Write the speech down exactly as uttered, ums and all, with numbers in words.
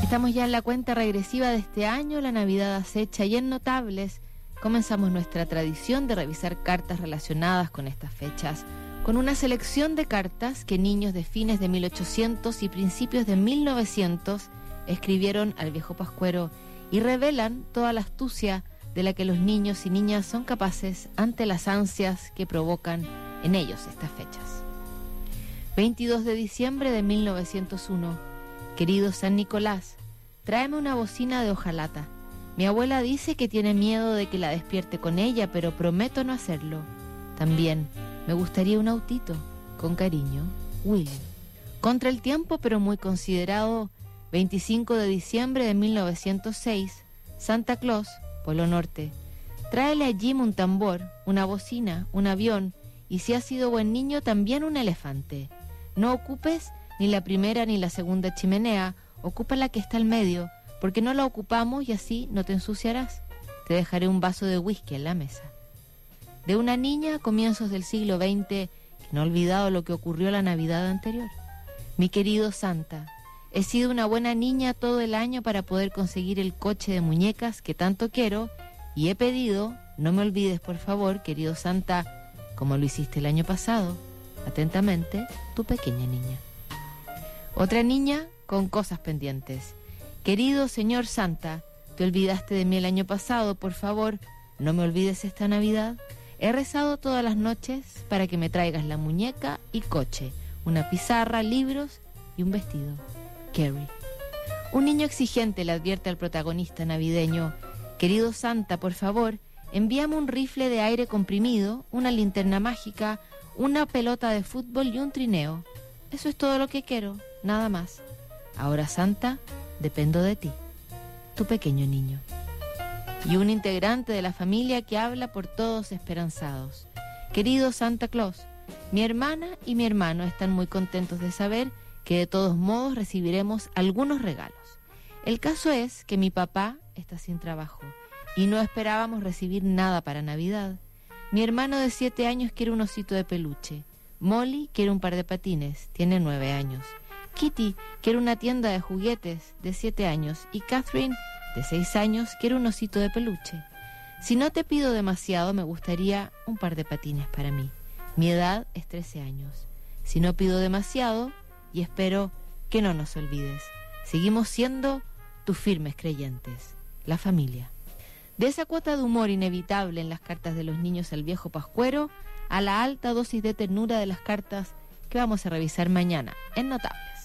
Estamos ya en la cuenta regresiva de este año, la Navidad acecha, y en Notables comenzamos nuestra tradición de revisar cartas relacionadas con estas fechas, con una selección de cartas que niños de fines de mil ochocientos y principios de mil novecientos escribieron al viejo pascuero y revelan toda la astucia de la que los niños y niñas son capaces ante las ansias que provocan en ellos estas fechas. veintidós de diciembre de mil novecientos uno. Querido San Nicolás, tráeme una bocina de hojalata. Mi abuela dice que tiene miedo de que la despierte con ella, pero prometo no hacerlo. También me gustaría un autito. Con cariño, Willy. Contra el tiempo, pero muy considerado, veinticinco de diciembre de mil novecientos seis, Santa Claus, Polo Norte. Tráele a Jim un tambor, una bocina, un avión y, si has sido buen niño, también un elefante. No ocupes ni la primera ni la segunda chimenea, ocupa la que está al medio, porque no la ocupamos y así no te ensuciarás. Te dejaré un vaso de whisky en la mesa. De una niña a comienzos del siglo veinte, que no ha olvidado lo que ocurrió la Navidad anterior. Mi querido Santa, he sido una buena niña todo el año para poder conseguir el coche de muñecas que tanto quiero, y he pedido, no me olvides por favor, querido Santa, como lo hiciste el año pasado. Atentamente, tu pequeña niña. Otra niña con cosas pendientes. Querido señor Santa, te olvidaste de mí el año pasado, por favor, no me olvides esta Navidad. He rezado todas las noches para que me traigas la muñeca y coche, una pizarra, libros y un vestido. Carrie. Un niño exigente le advierte al protagonista navideño: querido Santa, por favor, envíame un rifle de aire comprimido, una linterna mágica, una pelota de fútbol y un trineo. Eso es todo lo que quiero, nada más. Ahora, Santa, dependo de ti, tu pequeño niño. Y un integrante de la familia que habla por todos esperanzados. Querido Santa Claus, mi hermana y mi hermano están muy contentos de saber que de todos modos recibiremos algunos regalos. El caso es que mi papá está sin trabajo y no esperábamos recibir nada para Navidad. Mi hermano de siete años quiere un osito de peluche. Molly quiere un par de patines, tiene nueve años. Kitty quiere una tienda de juguetes, de siete años. Y Catherine, de seis años, quiere un osito de peluche. Si no te pido demasiado, me gustaría un par de patines para mí. Mi edad es trece años. Si no pido demasiado, y espero que no nos olvides, seguimos siendo tus firmes creyentes, la familia. De esa cuota de humor inevitable en las cartas de los niños al viejo pascuero, a la alta dosis de ternura de las cartas que vamos a revisar mañana en Notables.